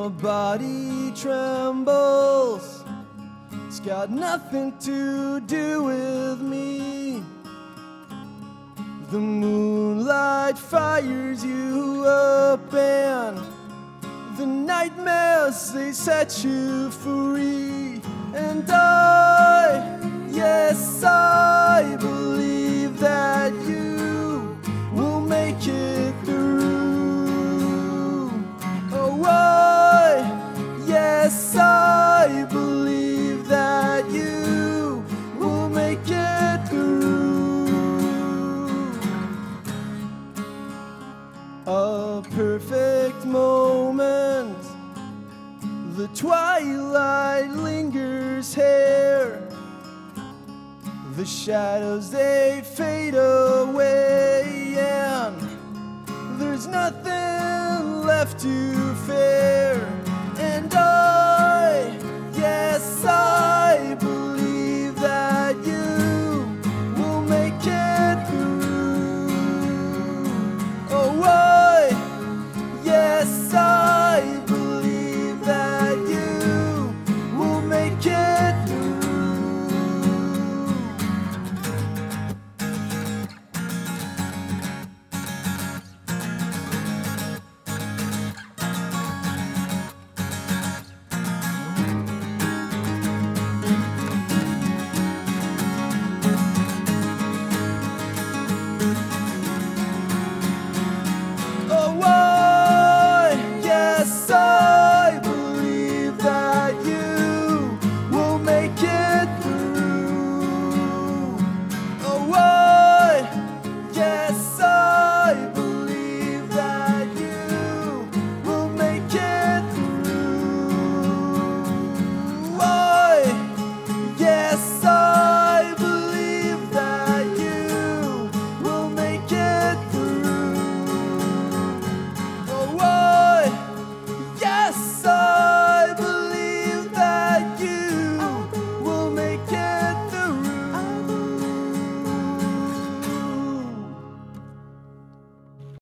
My body trembles, it's got nothing to do with me. The moonlight fires you up, and the nightmares, they set you free. And yes, I believe that you will make it through. Oh, yes, I believe that you will make it through. A perfect moment, the twilight lingers here. The shadows, they fade away, and there's nothing left to fear. And